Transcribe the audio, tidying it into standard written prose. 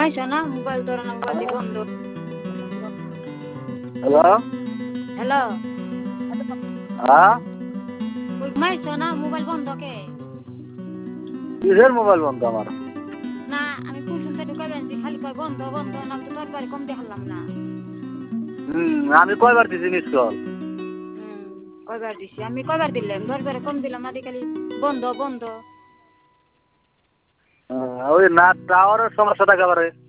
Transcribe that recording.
ঘুমাইছো না মোবাইল ধরো না মোবাইল দিয়ে বন্ধ। হ্যালো হ্যালো হ্যাঁ ঘুমাইছো না মোবাইল বন্ধ কে? কিসের মোবাইল বন্ধ আমার? না আমি কুসুমতে ঢুকাই আনছি খালি কয় বন্ধ বন্ধ না তো তোর বাড়ি কম দেখালাম না। আমি কয়বার দিছি মিস কল? কয়বার দিছি আমি কয়বার দিলাম 10 বারে কম দিলাম না খালি বন্ধ বন্ধ। ওই না টাওয়ারের সমস্যা থাকে আবার।